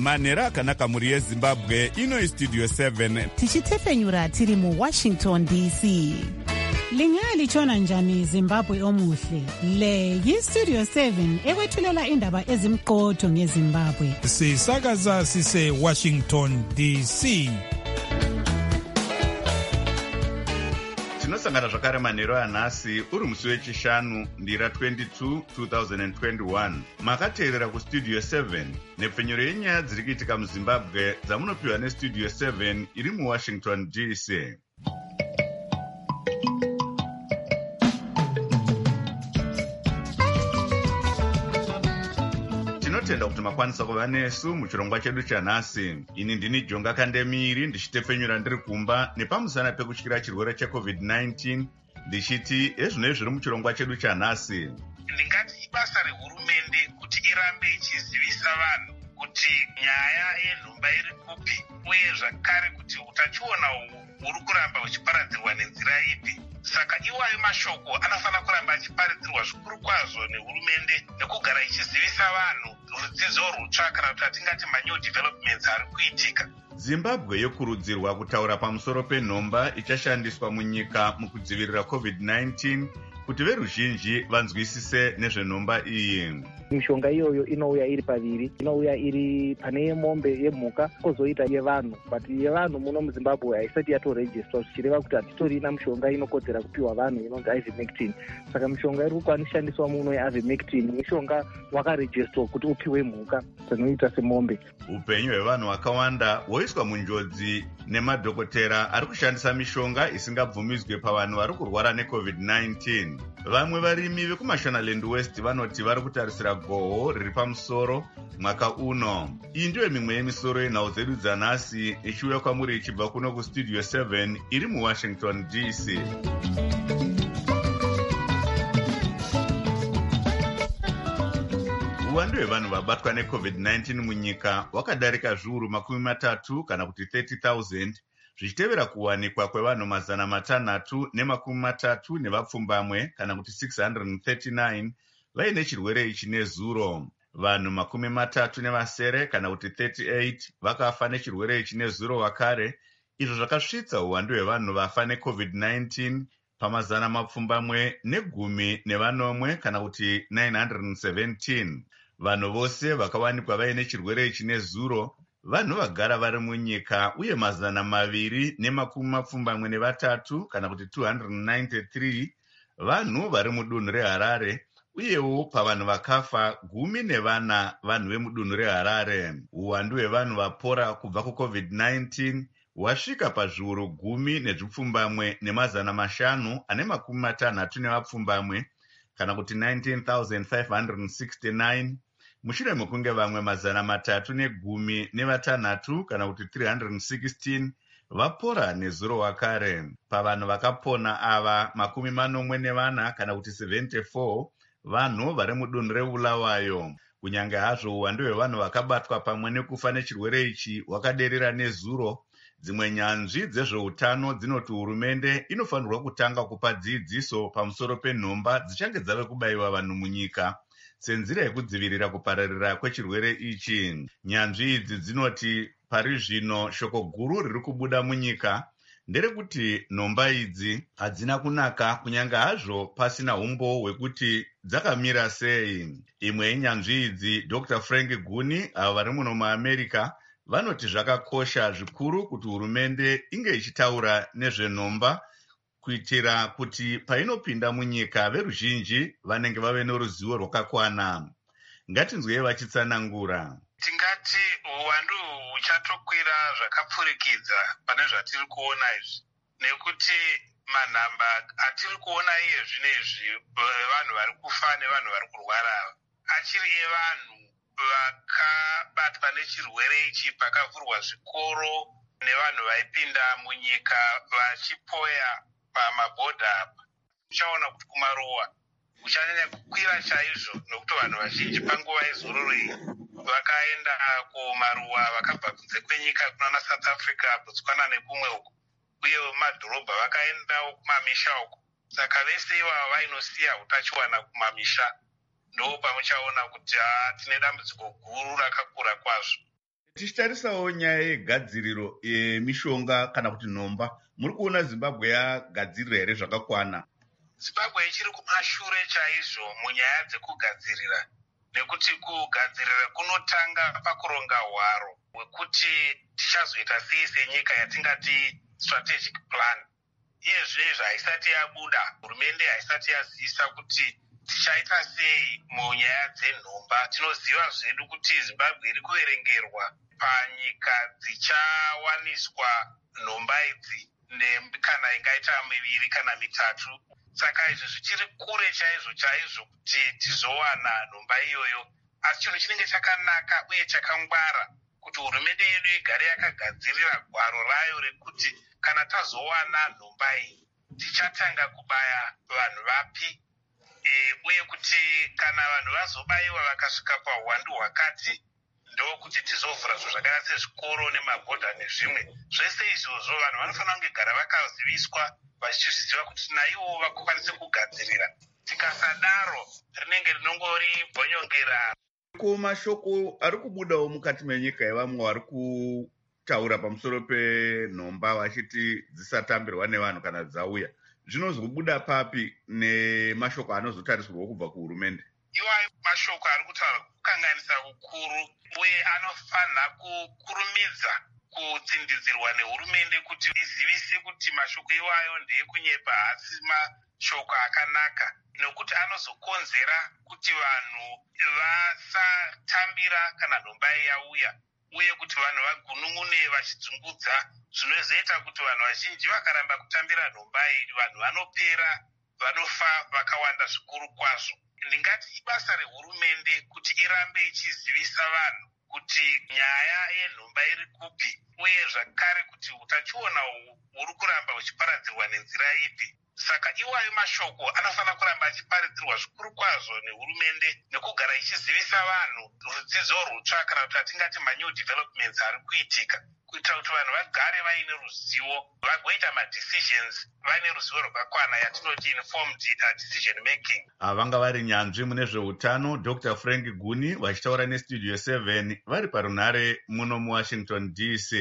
manhero akanaka mhuri yezimbabwe. Ino istudio 7 tichitefenyura tiri muWashington DC. Lingalitshona njani Zimbabwe omuhle? Le yistudio 7 ekwethulela indaba ezimqotho ngeZimbabwe. Sisakaza sise Washington DC. tinosangana zvakare manhero anhasi uri musi wechishanu ndira 22 2021. Makateerera kustudio 7 nepfenyuro yenyaya dziri kuitika muZimbabwe dzamunopiwa nestudio 7 iri muWashington DC. Tinotenda kuti makwanisa kuva nesu muchirongwa chedu chanhasi. Ini ndini Jonga Kandemiri ndichitefenyura ndiri kumba nepamusana pekutyira chirwere cheCovid-19 ndichiti ezvino zviri muchirongwa chedu chanhasi. Ndingati ibasa rehurumende kuti irambe ichizivisa vanhu kuti nyaya yenhumba iri kupi uye zvakare kuti utachiona huri kuramba huchiparadzirwa nenzira ipi. Saka iwayo mashoko anofanira kuramba achiparadzirwa zvikuru kwazvo nehurumende nekugara ichizivisa vanhu rudzidzo rutsva kana kuti atingati manew developments ari kuitika. Zimbabwe yokurudzirwa kutaura pamusoro penhomba ichashandiswa munyika mukudzivirira COVID-19 kuti veruzhinji vanzwisise nezvenhomba iyi. Mishonga iyoyo inouya iri paviri, inouya iri pane yemombe yemhuka kozoita yevanhu, but yevanhu muno muZimbabwe haisati yatorejistwa, zvichireva kuti hatitorina mishonga inokodzera kupiwa vanhu inonzi ivermectin. Saka mishonga iri kwanishandiswa muno yeivermectin mishonga wakarejistwa kuti upiwe mhuka dzinoita semombe. Upenyu hwevanhu vakawanda hwoiswa munjodzi nemadhokotera ari kushandisa mishonga isingabvumidzwe pavanhu vari kurwara neCovid-19. Vamwe varimi vekuMashonaland West vanoti vari kutarisira goho riri pamusoro mwaka uno. Iyi ndiyo mimwe yemisoro yenhau dzedu dzanhasi ichiuya kwamuri ichibva kuno kustudio 7 iri muWashington DC. Uwandu hwevanhu vabatwa neCovid-19 munyika wakadarika zviuru 30 kana kuti 30,000 zvichitevera kuwanikwa kwevanhu 630 nevapfumbamwe kana kuti 639 vaine chirwere ichi nezuro. Vanhu 37 kana kuti 38 vakafa nechirwere ichi nezuro wakare. Izvo zvakasvitsa uwandu hwevanhu vafa neCovid-19 pamazana mapfumbamwe negumi nevanomwe kana kuti 917. Vanhu vose vakawanikwa vaine chirwere ichi nezuro vanhu vagara vari munyika uye 223 kana kuti 293 vanhu vari mudunhu reHarare, uyewo pavanhu vakafa 14 vanhu vemudunhu reHarare. Uwandu hwevanhu vapora kubva kuCovid-19 hwasvika pazviuru 10 nemazana 560 nevapfumbamwe kana kuti 19,569 mushure mekunge vamwe 316 kana kuti 316 vapora nezuro wakare. Pavanhu vakapona ava 44 kana kuti 74 vanhu vari mudunhu reBulawayo. Kunyange hazvo uwandu hwevanhu vakabatwa pamwe nekufa nechirwere ichi hwakaderera nezuro, dzimwe nyanzvi dzezveutano dzinoti hurumende inofanirwa kutanga kupa dzidziso pamusoro penhomba dzichange dzave kubayiwa vanhu munyika senzira yekudzivirira kupararira kwechirwere ichi. Nyanzvi idzi dzinoti pari zvino shoko guru riri kubuda munyika nderekuti nhomba idzi hadzina kunaka kunyange hazvo pasina umbo hwekuti dzakamira sei. Imwe yenyanzvi idzi Dr. Frank Guni avo vari muno muAmerica vanoti zvakakosha zvikuru kuti hurumende inge ichitaura nezvenhomba kuitira kuti painopinda munyika veruzhinji vanenge vave noruzivo rwakakwana. Ngatinzwei vachitsanangura. Tingati uwandu huchatokwira zvakapfurikidza pane zvatiri kuona izvi, nekuti manhamba atiri kuona iye zvinezvi vanhu vari kufa nevanhu vari kurwara achiri evanhu vakabatwa nechirwere ichi pakavhurwa zvikoro nevanhu vaipinda munyika vachipoya pamabhodha apa. Uchaona kuti kumaruwa uchanyanya kukwira chaizvo nokuti vanhu vazhinji panguva yezororo iyi vakaenda kumaruwa vakabva kunze kwenyika kunana South Africa, Botswana nekumwe uko, uye madhorobha vakaendawo kumamisha uko. Saka vese ivava vainosiya utachiwana kumamisha. Ndo pamuchaona kuti tine dambudziko guru rakakura kwazvo. Tichitarisawo nyaya yegadziriro yemishonga kana kuti nhomba, muri kuona Zimbabwe yagadzirira here zvakakwana? Zimbabwe ichiri kumashure chaizvo munyaya dzekugadzirira, nekuti kugadzirira kunotanga pakuronga hwaro hwekuti tichazoita sei senyika yatingati strategic plan. Iyezvezvo haisati yabuda, hurumende haisati yazivisa kuti tichaita sei munyaya dzenhomba. Tinoziva zvedu kuti Zimbabwe iri kuverengerwa panyika dzichawaniswa nhomba idzi kana ingaita 2 kana 3. Saka izvi zvichiri kure chaizvo kuti tizowana nhomba iyoyo. Asi chinhu chinenge chakanaka uye chakangwara kuti hurumende yedu igare yakagadzirira gwaro rayo rekuti kana tazowana nhomba iyi tichatanga kubaya vanhu vapi, uye kuti kana vanhu vazobayiwa vakasvika pauwandu hwakati ndokuti tizovhura zvo zvakaita sezvikoro nemabhodha nezvimwe. Zvese izvozvo vanhu vanofanira kunge gara vakaziviswa vachizviziva kuti naivo vakwanise kugadzirira. Tikasadaro rinenge rinongori bhonyongera. Mashoko ari kubudawo mukati menyika yevamwe vari kutaura pamusoro penhomba vachiti dzisatambirwa nevanhu kana dzauya. Zvinozobuda papi nemashoko anozotarisirwa kubva kuhurumende? Iwayo mashoko ari kutaura kukanganisa kukuru uye anofanira kukurumidza kutsindidzirwa nehurumende kuti izivise kuti mashoko iwayo ndeekunyepa, asi mashoko akanaka, nokuti anozokonzera kuti vanhu vasatambira kana nhomba yauya, uye kuti vanhu vagunun'une vachidzungudza, zvinozoita kuti vanhu vazhinji vakaramba kutambira nhomba iyi, vanhu vanopera, vanofa vakawanda zvikuru kwazvo. Ndingati ibasa rehurumende kuti irambe ichizivisa vanhu kuti nyaya yenhomba iri kupi, uye zvakare kuti utachiona huri kuramba huchiparadzirwa nenzira ipi. Saka iwayo mashoko anofanira kuramba achiparidzirwa zvikuru kwazvo nehurumende, nekugara ichizivisa vanhu rudzidzo rutsva kana kuti atingati manew developments ari kuitika, kuitira kuti vanhu vagare vaine ruzivo, vagoita madecisions vaine ruzivo rwakakwana, yatinoti informed decision making. Vanga vari nyanzvi mune zveutano Dr. Frank Guni vachitaura nestudio 7 vari parunhare muno muWashington DC.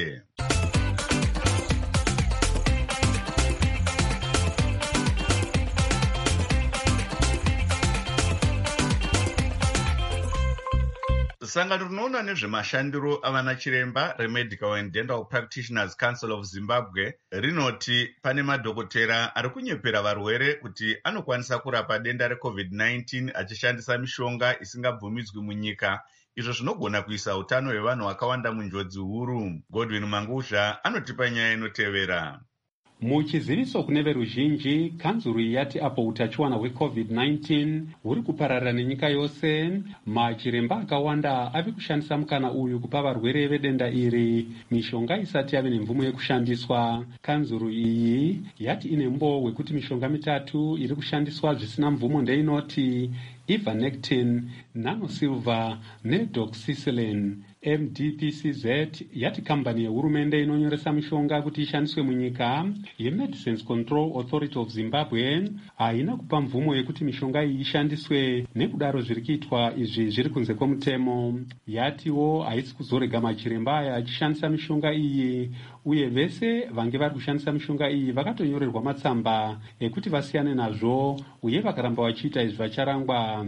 Sangano rinoona nezvemashandiro avana chiremba reMedical and Dental Practitioners Council of Zimbabwe rinoti pane madhokotera ari kunyepera varwere kuti anokwanisa kurapa denda reCovid-19 achishandisa mishonga isingabvumidzwi munyika, izvo zvinogona kuisa utano hwevanhu vakawanda munjodzi huru. Godwin Manguzha anotipa nyaya inotevera. Muchiziviso kune veruzhinji, kanzuru yati apo utachiwana hweCovid-19 huri kupararira nenyika yose, machiremba akawanda ave kushandisa mukana uyu kupa varwere vedenda iri mishonga isati yave nemvumo yekushandiswa. Kanzuru iyi yati ine mbo hwekuti mishonga 3 iri kushandiswa zvisina mvumo ndeinoti Ivermectin, Nanosilver nedoxycycline. MDPCZ yati kambani yehurumende inonyoresa mishonga kuti ishandiswe munyika yeMedicines Control Authority of Zimbabwe haina kupa mvumo yekuti mishonga iyi ishandiswe, nekudaro zviri kuitwa izvi zviri kunze kwemutemo. Yatiwo haisi kuzorega machiremba aya achishandisa mishonga iyi, uye vese vange vari kushandisa mishonga iyi vakatonyorerwa matsamba ekuti vasiyane nazvo, uye vakaramba vachiita izvi vacharangwa.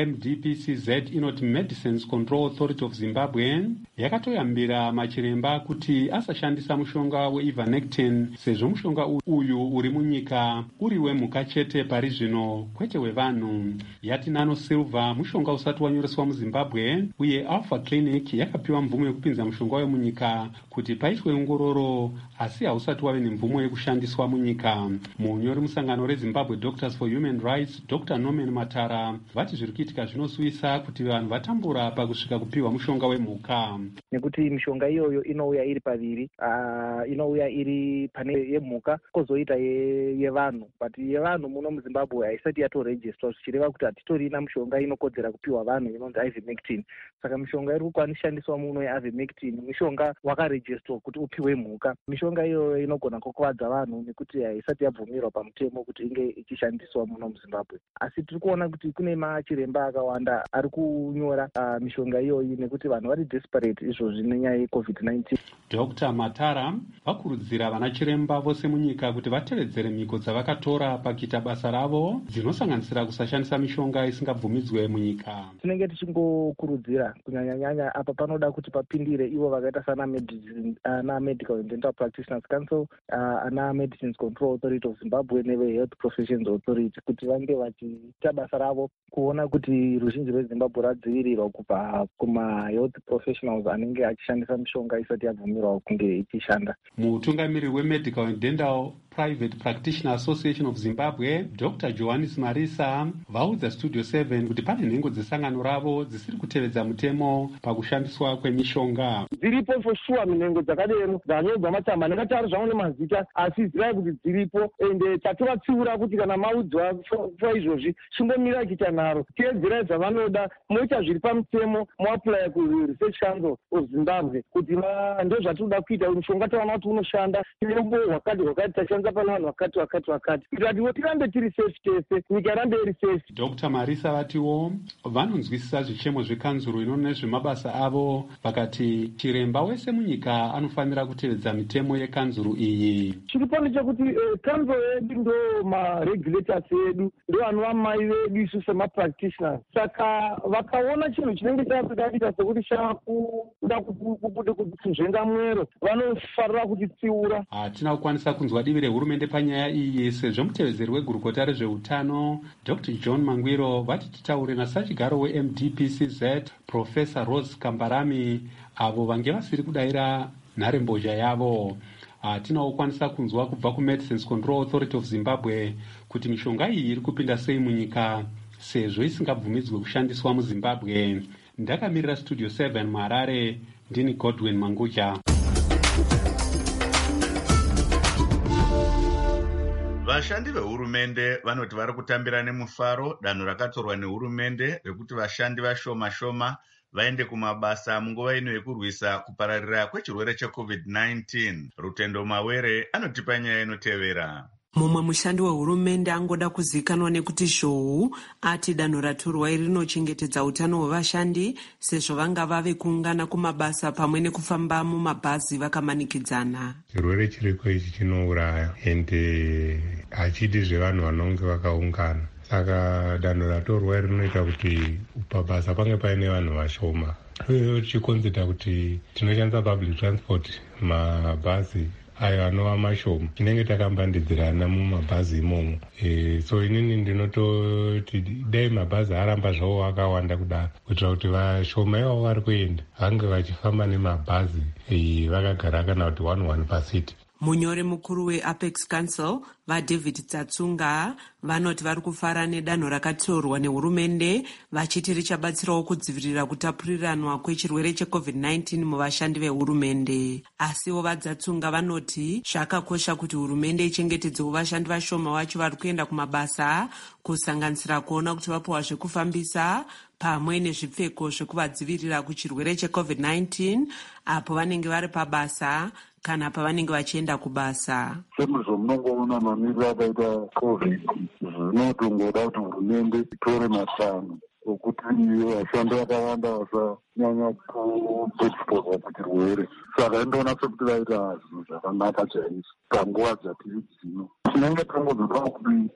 MDPCZ inoti Medicines Control Authority of Zimbabwe yakatoyambira machiremba kuti asashandisa mushonga weIvermectin sezvo mushonga uyu uri munyika uri wemhuka chete pari zvino, kwete wevanhu. Yati Nanosilver mushonga usati wanyoreswa muZimbabwe, uye Alpha Clinic yakapiwa mvumo yekupinza mushonga wayo munyika kuti paitwe ongororo, asi hausati wave nemvumo yekushandiswa munyika. Munyori musangano reZimbabwe Doctors for Human Rights Dr. Norman Matara vati zviri kuitika zvinosuvisa kuti vanhu vatambura pakusvika kupiwa mushonga wemhuka. Nekuti mishonga iyoyo inouya iri paviri, inouya iri pane yemhuka kozoita yevanhu, but yevanhu muno muZimbabwe haisati yatorejistwa, zvichireva kuti hatitorina mishonga inokodzera kupiwa vanhu inonzi Ivermectin. Saka mishonga iri kushandiswa muno yeIvermectin mishonga wakarejistwa kuti upiwe mhuka. mhuka. Mishonga iyoyo inogona kukuvadza vanhu nekuti haisati yabvumirwa pamutemo kuti inge ichishandiswa muno muZimbabwe. Asi tiri kuona kuti kune machiremba akawanda ari kunyora mishonga iyoyi nekuti vanhu vari desperate izvozvi nenyaya yeCovid-19. Dr. Matara vakurudzira vana chiremba vose munyika kuti vatevedzere mhiko dzavakatora pakuita basa ravo dzinosanganisira kusashandisa mishonga isingabvumidzwe munyika. Tinenge tichingokurudzira kunyanya-nyanya apa panoda kuti papindire ivo vakaita sana Medical and Dental Practitioners Council, ana Medicines Control Authority of Zimbabwe neve Health Professions Authority kuti vange vachiita basa ravo kuona kuti ruzhinji rweZimbabwe radzivirirwa kubva kuma-health professionals anenge achishandisa mishonga isati yabvumirwa kunge ichishanda. Mutungamiriri weMedical and Dental Private Practitioner Association of Zimbabwe, Dr. Johannes Marisa, vaudza Studio 7 kuti pane nhengo dzesangano ravo dzisiri kutevedza mutemo pakushandiswa kwemishonga. Dziripo for sure minhengo dzakadero dzanyobva matsamba nekataro zvamwe nemazita asi zirai kuti dziripo ende tatovatsiura kuti kana maudzwa izvozvi chimbomira kuita nharo teedzerai zvavanoda moita zviri pamutemo moapply kuResearch Council of Zimbabwe kuti ndo zvatinoda kuita mushonga taona kuti unoshanda tinembo hwakati tashandisa pana vanhu vakati kuitira kuti tirambe tiri safe tese nyika irambe iri safe. Dr. Marisa vatiwo vanonzwisisa zvichemo zvekanzuro inoona nezvemabasa avo vakati chiremba wese munyika anofanira kutevedza mitemo yekanzuro iyi. Chiri pano chekuti kanzuro yedu ndo maregulators edu ndo anova mai vedu isu semapractitioners, saka vakaona chinhu chinenge chakuita sekuti chakuda kuzvenga mwero vanofarira kuchitsiura. Hatina kukwanisa kunzwa divi rehurumende panyaya iyi sezvo mutevedzeri wegurukota rezveutano Dr. John Mangwiro vati titaure nasachigaro weMDPCZ Professor Rose Kambarami avo vange vasiri kudayira nharembozha yavo. Hatina kukwanisa kunzwa kubva kuMedicines Control Authority of Zimbabwe kuti mishonga iyi iri kupinda sei munyika sezvo isingabvumidzwe kushandiswa muZimbabwe. Ndakamirira Studio 7 muHarare, ndini Godwin Manguja. Vashandi vehurumende vanoti vari kutambira nemufaro danho rakatorwa nehurumende rekuti vashandi vashoma-shoma vaende kumabasa munguva ino yekurwisa kupararira kwechirwere cheCovid-19. Rutendo Mawere anotipa nyaya inotevera. Mumwe mushandi wehurumende angoda kuzikanwa nekuti zhou ati danho ratorwa iri rinochengetedza utano hwevashandi sezvo vanga vave kuungana kumabasa pamwe nekufamba mumabhazi vakamanikidzana. Chirwere chiriko ichi chinouraya ende hachidi zvevanhu vanonge vakaungana, saka danho ratorwa iri rinoita kuti pabasa pange paine vanhu vashoma. Chikonzeta kuti tinoshandisa public transport, mabhazi ayo anova mashoma tinenge takambandidzirana mumabhazi imomo. So inini ndinototi dai mabhazi aramba zvawo akawanda kudaro kuitira kuti vashoma ivavo vari kuenda vange vachifamba nemabhazi vakagara kana kuti 1 pasiti. Munyori mukuru weApex Council vaDavid Tsatsunga vanoti vari kufara nedanho rakatorwa nehurumende vachiti richabatsirawo kudzivirira kutapuriranwa kwechirwere cheCovid-19 muvashandi vehurumende. Asiwo vaDzatsunga vanoti zvakakosha kuti hurumende ichengetedzewo vashandi vashoma vacho vari kuenda kumabasa kusanganisira kuona kuti vapiwa zvekufambisa pamwe nezvipfeko zvekuvadzivirira kuchirwere cheCovid-19 apo vanenge vari pabasa kana pavanenge vachienda kubasa. Semizvo munongoona mamiriro akaita COVID zvinotongoda kuti hurumende itore matanho okuti vashandi vakawanda vasanyanya kuexposa kuchirwere. Saka indoona sekuti vaita zvinhu zvakanaka chaizvo panguva dzatiri dzino. Tinenge tangozoda kuti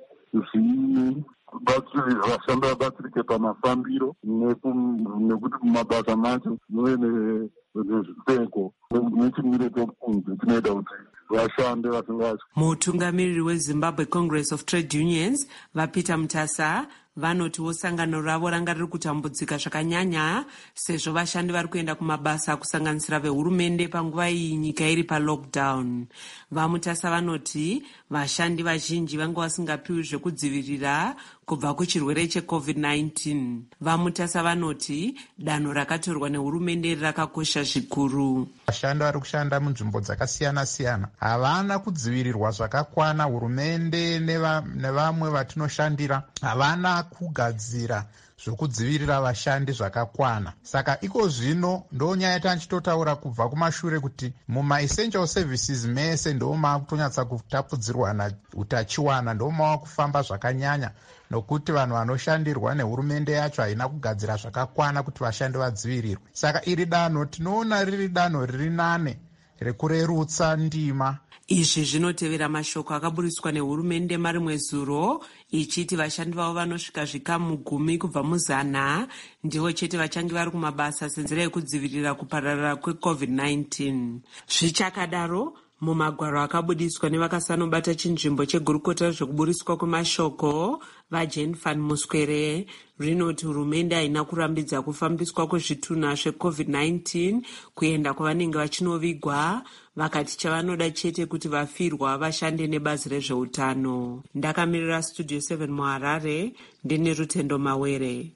vashandi vabatsirike pamafambiro nekuti mumabasa macho muve nezvipfeko nechimiro chekunze chinoita kuti vashande vasingacho. Mutungamiriri weZimbabwe Congress of Trade Unions vaPeter Mutasa vanotiwo sangano ravo ranga riri kutambudzika zvakanyanya sezvo vashandi vari kuenda kumabasa kusanganisira vehurumende panguva iyi nyika iri palockdown. VaMutasa vanoti vashandi vazhinji vanga vasingapiwi zvekudzivirira kubva kuchirwere cheCovid-19. VaMutasa vanoti danho rakatorwa nehurumende rakakosha zvikuru. Vashandi vari kushanda munzvimbo dzakasiyana-siyana havana kudzivirirwa zvakakwana. Hurumende nevamwe vatinoshandira havana kugadzira zvokudzivirira vashandi zvakakwana. Saka iko zvino ndonyaya yatanichitotaura kubva kumashure kuti muma-essential services mese ndomavakutonyatsa kutapudzirwa utachiwana, ndomava kufamba zvakanyanya, nokuti vanhu vanoshandirwa nehurumende yacho haina kugadzira zvakakwana kuti vashandi vadzivirirwe. Saka iri danho tinoona riri danho riri nane rekurerutsa ndima. Izvi zvinotevera mashoko akaburiswa nehurumende marimwe zuro ichiti vashandi vavo vanosvika zvikamu 10 kubva muzana ndivo chete vachange vari kumabasa senzira yekudzivirira kupararira kweCovid-19. Zvichakadaro, mumagwaro akabudiswa nevakasanobata chinzvimbo chegurukota zvekuburiswa kwemashoko vaJane van Muskwere rinoti hurumende haina kurambidza kufambiswa kwezvitunha zveCovid-19 kuenda kwavanenge vachinovigwa, vakati chavanoda chete kuti vafirwa vashande nebazi rezveutano. Ndakamirira Studio 7 muHarare, ndine Rutendo Mawere.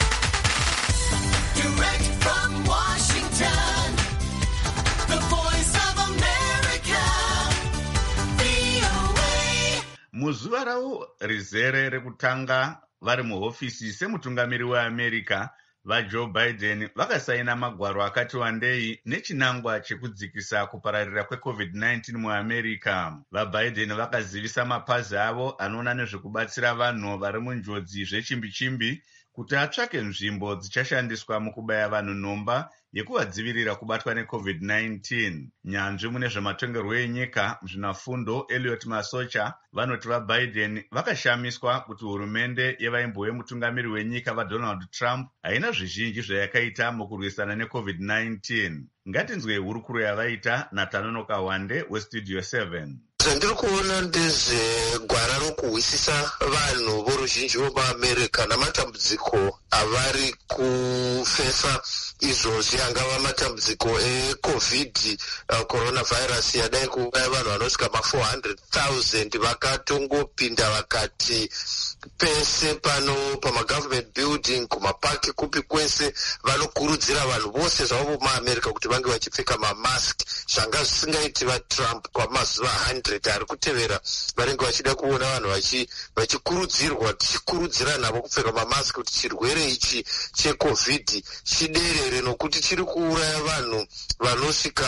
Muzuva ravo rizere rekutanga vari muhofisi semutungamiri weAmerica, vaJoe Biden vakasaina magwaro akati wandei nechinangwa chekudzikisa kupararira kweCovid-19 muAmerica. VaBiden vakazivisa mapazi avo anoona nezvekubatsira vanhu vari munjodzi zvechimbi-chimbi kuti atsvake nzvimbo dzichashandiswa mukubaya vanhu nhomba yekuvadzivirira kubatwa neCovid-19. Nyanzvi mune zvematongerwo enyika muzvinafundo Elliot Masocha vanoti vaBiden vakashamiswa kuti hurumende yevaimbo wemutungamiri wenyika vaDonald Trump haina zvizhinji zvayakaita mukurwisana neCovid-19. Ngatinzwe hurukuro yavaita naTanonoka Wande weStudio 7. Zvandiri kuona ndezvegwara rokuhwisisa vanhu voruzhinji vomuAmerica namatambudziko avari kufesa izvozvi, angava matambudziko eCovid coronavirus yadai kuuraya vanhu vanosvika ma400,000. vakatongopinda vakati pese pano pamagovernment building, kumapaki, kupi kwese vanokurudzira vanhu vose zvavo vomuAmerica kuti vange vachipfeka mamask, zvanga zvisingaiti vaTrump kwamazuva 100 ari kutevera. Vanenge vachida kuona vanhu vachikurudzirwa, tichikurudzira navo kupfeka mamask kuti chirwere ichi cheCovid chiderere, nokuti chiri kuuraya vanhu vanosvika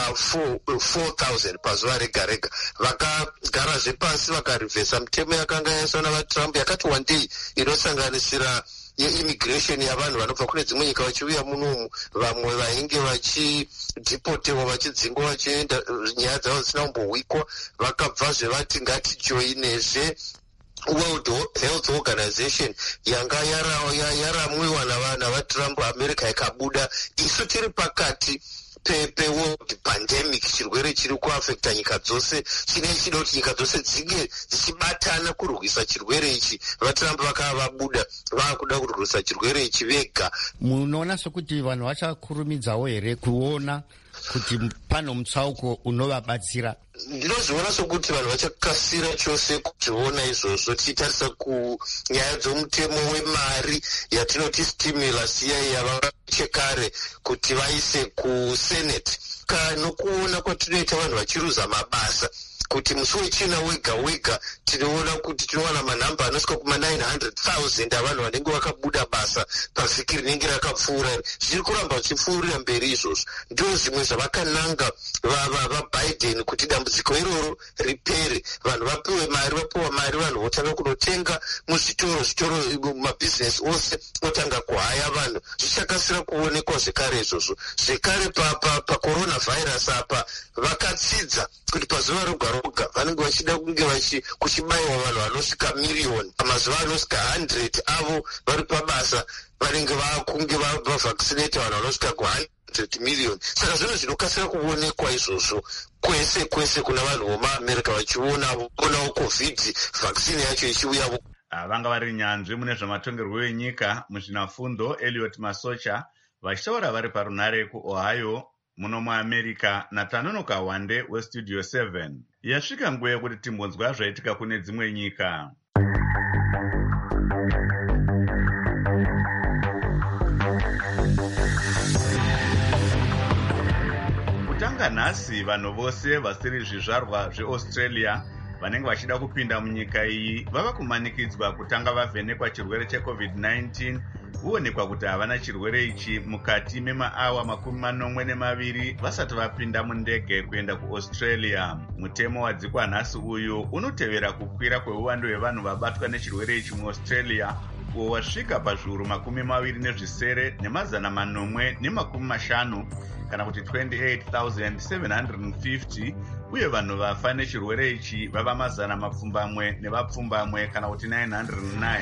4,000 pazuva rega rega. Vakagarazve pasi vakarivhesa mitemo yakanga yaiswa navaTrump yakati wandei, inosanganisira yeimmigration yavanhu vanobva kune dzimwe nyika vachiuya munomu, vamwe vainge vachidhipotewa vachidzingwa vachienda nyaya dzavo dzisina kumbohwikwa. Vakabvazve vati ngatijoinezve World Health Organization yanga yaramwiwa navaTrump. America ikabuda. Isu tiri pakati peworld pandemic, chirwere chiri kuafekta nyika dzose, chinenge chida kuti nyika dzose dzinge dzichibatana kurwisa chirwere ichi. vaTrump vakava vabuda, vakuda kurwisa chirwere ichi vega. Munoona sokuti vanhu vachakurumidzawo here kuona kuti pano mutsauko unovabatsira? Ndinozviona sokuti vanhu vachakasira chose kutiona izvozvo, tichitarisa kunyaya dzomutemo wemari yatinoti stimulus yavachekare kuti vaise kuSenate, nokuona kwatinoita vanhu vachiruza mabasa, kuti musi wechina wega wega tinoona kuti tinowana manhamba anosvika kuma900,000 avanhu vanenge vakabuda basa pavhiki rinenge rakapfuura. Zviri kuramba zvichipfuurira mberi izvozvo. Ndizvo zvimwe zvavakananga vaBiden kuti dambudziko iroro ripere, vanhu vapiwe mari, vapiwa mari vanhu votanga kunotenga muzvitoro, mabhizinesi ose otanga kuhaya vanhu. Zvichakasira kuonekwa zvekare izvozvo. Zvekare pacoronavirus apa vakatsidza kuti pazuva roga vanenge vachida kunge kuchibayiwa vanhu vanosvika miriyoni, pamazuva anosvika 100 avo vari pabasa vanenge vakunge vavhaccinate vanhu vanosvika ku100 million. Saka zvinhu zvinokasira kuonekwa izvozvo kwese kuna vanhu vomuAmerica vachionawo COVID vaccine yacho ichiuya. Vanga vari nyanzvi mune zvematongerwo enyika muzvinafundo Elliot Masocha vachitaura vari parunare kuOhio muno muAmerica naTanonoka Wande weStudio 7. Yasvika nguva yekuti timbonzwa zvaitika kune dzimwe nyika. Kutanga nhasi vanhu vose vasiri zvizvarwa zveAustralia vanenge vachida kupinda munyika iyi vava kumanikidzwa kutanga vavhenekwa chirwere cheCovid-19 kuonekwa kuti havana chirwere ichi mukati memaawa 42 vasati vapinda mundege kuenda kuAustralia. Mutemo wadzikwa nhasi uyu unotevera kukwira kweuwandu hwevanhu vabatwa nechirwere ichi muAustralia uwo wasvika pazviuru 27 nemazana 450 kana kuti 28,750 uye vanhu vafa nechirwere ichi vava mazana 7 nevapfumbamwe kana kuti 909.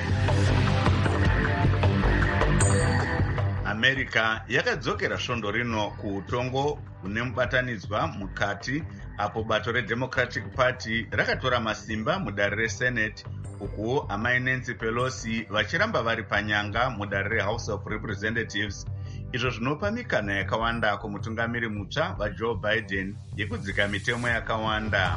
America yakadzokera svondo rino kuutongo hune mubatanidzwa mukati apo bato reDemocratic Party rakatora masimba mudare reSenate uku amai Nancy Pelosi vachiramba vari panyanga mudare reHouse of Representatives, izvo zvinopa mikana yakawanda kumutungamiri mutsva vaJoe Biden yekudzika mitemo yakawanda.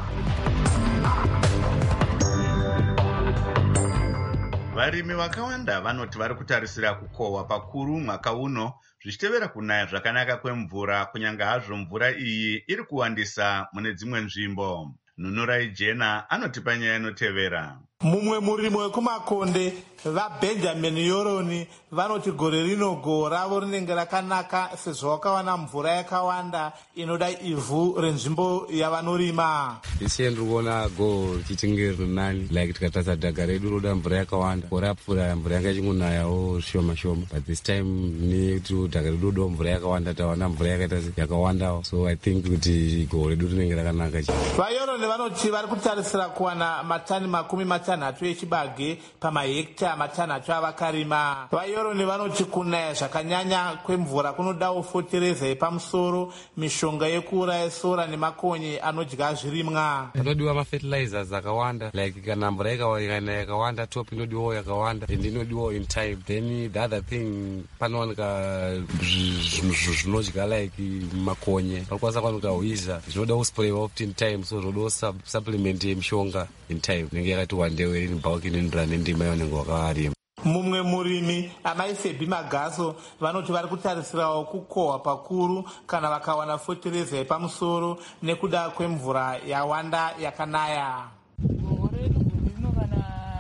Varimi vakawanda vanoti vari kutarisira kukohwa pakuru mwaka uno zvichitevera kunaya zvakanaka kwemvura, kunyange hazvo mvura iyi iri kuwandisa mune dzimwe nzvimbo. Nunurai Jena anotipa nyaya inotevera. Mumwe murimi wekumakonde vaBenjamin Yoroni vanoti gore rino go ravo rinenge rakanaka sezvo vakawana mvura yakawanda inoda ivhu renzvimbo yavanorima. Isi ndiri kuona go richichinge rinani, like tikatarisa dhaga redu roda mvura yakawanda, gore rapfuura mvura yanga ichingonayawo shoma shoma, but this time nekuti dhaga redu roda mvura yakawanda tawana mvura yakaita yakawandawo, so I think kuti go redu rinenge rakanaka. VaYoroni vanoti vari kutarisira kuwana matani 30 echibage pamahekta 5 avakarima. VaYoroni vanoti kunaya zvakanyanya kwemvura kunodawo fotereza yepamusoro, mishonga yekuuraya sora nemakonye anodya zvirimwa. Panodiwa mafertilizers akawanda, like kana mvura ikawanaya yakawanda top inodiwawo yakawanda and inodiwawo in time. Then the other thing panowanika zvinodya like makonye, panokwanisa kuwanika hwiza zvinoda kusprayiwa oft in time, so zvodawo supplement yemishonga in time inenge yakati wandewe iri bulk inoenderana nendima yavanenge vakavarima. Mumwe murimi amai Febhi Magaso vanoti vari kutarisirawo kukohwa pakuru kana vakawana fotereza yepamusoro nekuda kwemvura yawanda yakanaya. Gore rino kana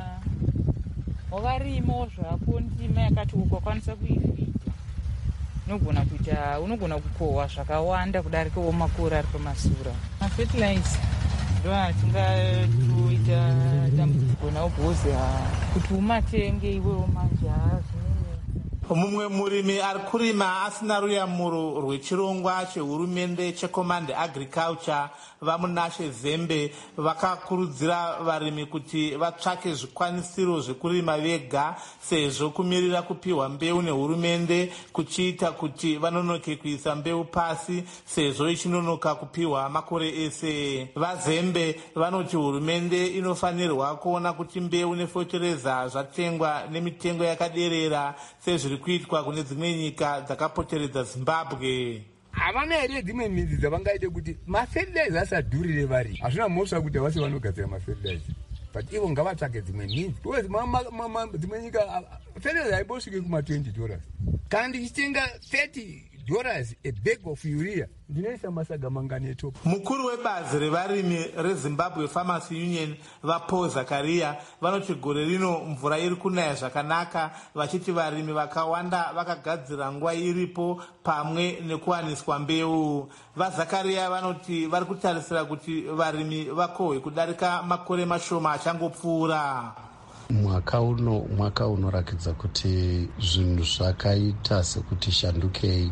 wakarimawo zvako ndima yakati ukakwanisa kuivhita unogona kukohwa zvakawanda kudarikawo makore ari pamasura. Mafertilizer tingatoita dambudziko nawo bhozi kuti umatenge iwewo manje. Mumwe murimi ari kurima asina ruyamuro rwechirongwa chehurumende cheCommand Agriculture vamunashe Zembe vakakurudzira varimi kuti vatsvake zvikwanisiro zvekurima vega sezvo kumirira kupiwa mbeu nehurumende kuchiita kuti vanonoke kuisa mbeu pasi sezvo ichinonoka kupiwa makore ese. VaZembe vanoti hurumende inofanirwa kuona kuti mbeu nefotereza zvatengwa nemitengo yakaderera sezviri kuitwa kune dzimwe nyika dzakapoteredza Zimbabwe. Havana here dzimwe midzi dzavangaite kuti mafertilizer asadhurire vari. Hazvina mhosva kuti vasi vanogadzira mafertilizer, but ivo ngavatsvake dzimwe midzi. Dzimwe nyika fertilizer haibosvike kuma$20. Kana ndichitenga $30 a bag of urea ndinoisa masaga mangani etopu. Mukuru webazi revarimi reZimbabwe Farmers Union vaPaul Zakaria vanoti gore rino mvura iri kunaya zvakanaka, vachiti varimi vakawanda vakagadzira nguva iripo pamwe nekuwaniswa mbeu. VaZakaria vanoti vari kutarisira kuti varimi vakohwe kudarika makore mashoma achangopfuura. Mwaka unorakidza kuti zvinhu zvakaita sekuti shandukei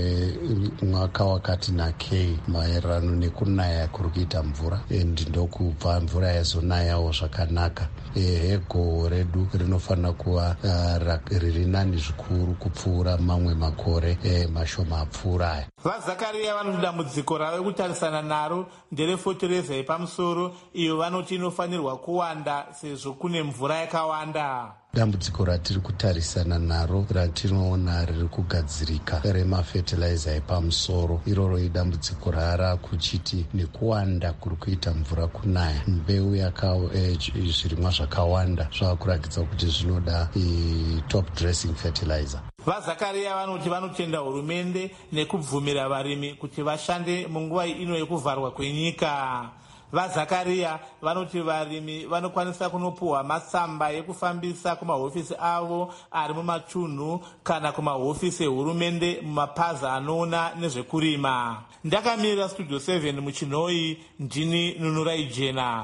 mwaka wakati nakei maererano nekunaya kuri kuita mvura ndokubva mvura yazonayawo zvakanaka. Go redu rinofanira kuva riri nani zvikuru kupfuura mamwe makore mashoma apfuura aya. VaZakaria vanoti dambudziko ravo kutarisana naro nderefotereza yepamusoro, iyo vanoti inofanirwa kuwanda sezvo kune mvura yakawanda. Dambudziko ratiri kutarisana naro ratinoona riri kugadzirika remafertilizer epamusoro, iroro idambudziko rara kuchiti nekuwanda kuri kuita mvura kunaya, mbeu zvirimwa zvakawanda zvavakurakidza kuti zvinoda top dressing fertilizer. VaZakaria vanoti vanotenda hurumende nekubvumira varimi kuti vashande munguva ino yekuvharwa kwenyika. VaZakaria vanoti varimi vanokwanisa kunopuhwa matsamba ekufambisa kumahofisi avo ari mumatunhu kana kumahofisi ehurumende mumapazi anoona nezvekurima. Ndakamirira Studio 7 muChinoi, ndini Nunurai Jena.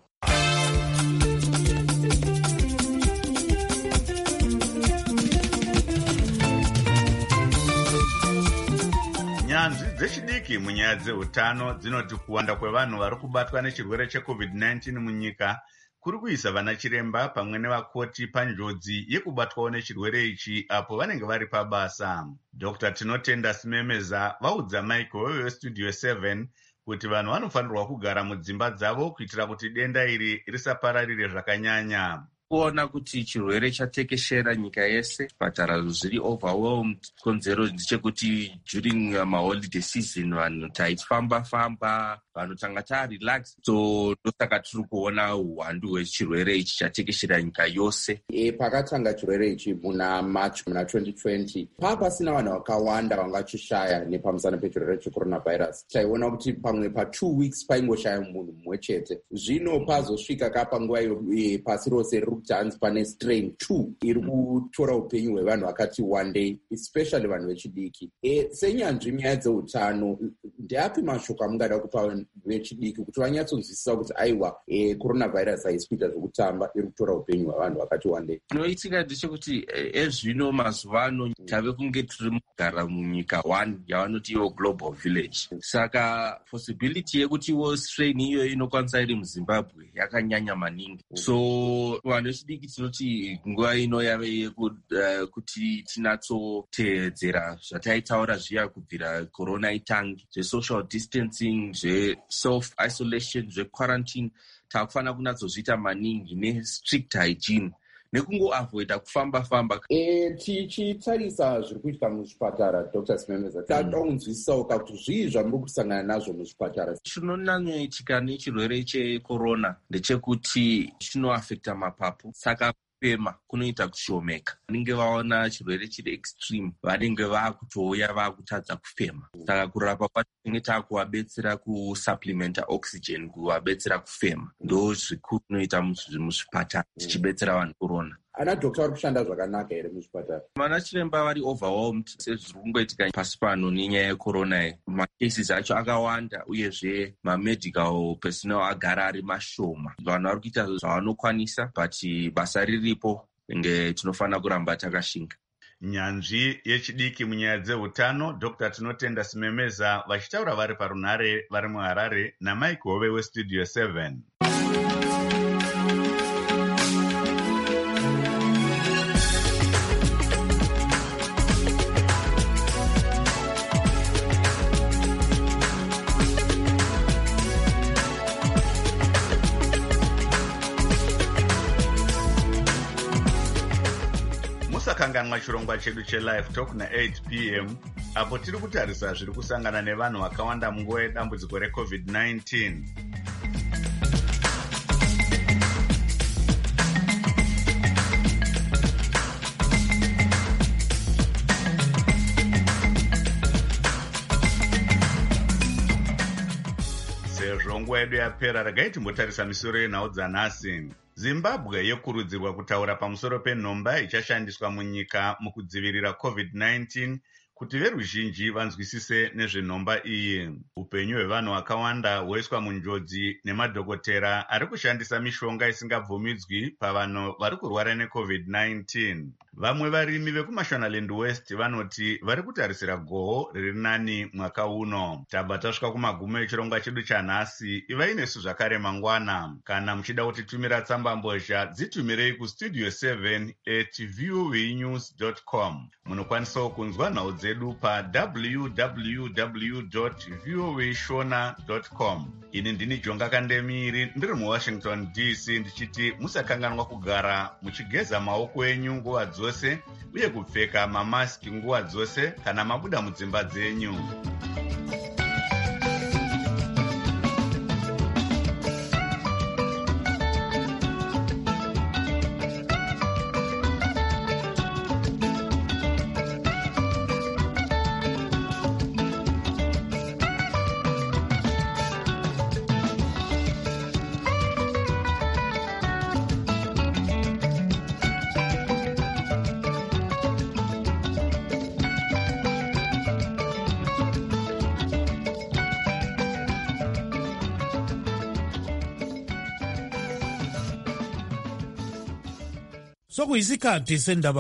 Nyanzvi dzechidiki munyaya dzeutano dzinoti kuwanda kwevanhu vari kubatwa nechirwere cheCovid-19 munyika kuri kuisa vana chiremba pamwe nevakoti panjodzi yekubatwawo nechirwere ichi apo vanenge vari pabasa. Dr. Tinotenda Simemeza vaudza Michael weStudio 7 kuti vanhu vanofanirwa kugara mudzimba dzavo kuitira kuti denda iri risapararire zvakanyanya. Kuona kuti chirwere chatekeshera nyika yese, zvipatara zviri overwhelmed. Konzero ndechekuti during maholiday season vanhu taifamba vanhu tanga tarelax, so ndosaka tiri kuona uwandu hwechirwere ichi chatekeshera nyika yose. Pakatanga chirwere ichi muna March muna 2020 pasina vanhu vakawanda vangachishaya nepamusana pechirwere checoronavirus. Taiona kuti pamwe pa2 weeks paingoshaya munhu mumwe chete. Zvino pazosvika kapanguva pasi rose kuti hanzi pane strain 2 iri kutora upenyu hwevanhu vakati one day, especially vanhu vechidiki. Senyanzvi nyaya dzeutano, ndeapi mashoko amungada kupa vechidiki kuti vanyatsonzwisisa kuti aiwa coronavirus haisi kuita zvekutamba, iri kutora upenyu hwevanhu vakati one day? Zvinoitika ndechekuti ezvino mazuva ano tave kunge tiri mugara munyika 1 yavanoti iwo global village. Saka possibility yekuti iwo strain iyo inokwanisa iri muZimbabwe yakanyanya maningi. So vanhu vechidiki tinoti nguva ino yave yekuti tinatsoteedzera zvataitaura zviya kubvira corona itangi, zvesocial distancing, zveself-isolation, zvequarantine. Takufanira kunatsozviita maningi nestrict hygiene nekungoavoida kufamba-famba. Tichitarisa zviri kuitika muzvipatara, Dr. Simemeza, tataunzwisisawo kuti zvii zvamuri kusangana nazvo muzvipatara? Chinonyanyoitika nechirwere checorona ndechekuti chinoafekta mapapu, saka kufema kunoita kushomeka. Vanenge vaona chirwere chiri extreme vanenge vakutouya vakutadza kufema, saka kurapa kwacho tinenge takuvabetsera kusupplementa oxygen, kuvabetsera kufema. Ndo zvikuru zvinoita muzvipatara tichibetsera vanhu corona. Ana dhokta vari kushanda zvakanaka here muzvipatara? Vana chiremba vari overwhelmed sezviri kungoitika pasi pano nenyaya yecorona. Macases acho akawanda uyezve mamedical personnel agara ari mashoma. Vanhu vari kuita zvavanokwanisa, but basa riripo nge tinofanira kuramba takashinga. Nyanzvi yechidiki munyaya dzeutano Dr. Tinotenda Simemeza vachitaura vari parunhare vari muHarare naMike Hove weStudio 7. Musakanganwa chirongwa chedu chelive talk na8 p.m. apo tiri kutarisa zviri kusangana nevanhu vakawanda munguva yedambudziko reCovid-19. Sezvo nguva yedu yapera, regai timbotarisa misoro yenhau dzanhasi. Zimbabwe yokurudzirwa kutaura pamusoro penhomba ichashandiswa munyika mukudzivirira COVID-19 kuti veruzhinji vanzwisise nezvenhomba iyi. Upenyu hwevanhu vakawanda hwoiswa munjodzi nemadhokotera ari kushandisa mishonga isingabvumidzwi pavanhu vari kurwara neCovid-19. Vamwe varimi vekuMashonaland West vanoti vari kutarisira goho riri nani mwaka uno. Tabva tasvika kumagumo echirongwa chedu chanhasi. Ivai nesu zvakare mangwana. Kana muchida kutitumira tsamba mbozha, dzitumirei kustudio 7@voanews.com. Munokwanisawo kunzwa nhau dzedu pa www.voashona.com. Ini ndini Jonga Kandemiri ndiri muWashington DC ndichiti musakanganwa kugara muchigeza maoko enyu nguva dzose uye kupfeka mamaski nguva dzose kana mabuda mudzimba dzenyu. sokuyisikhathi sendaba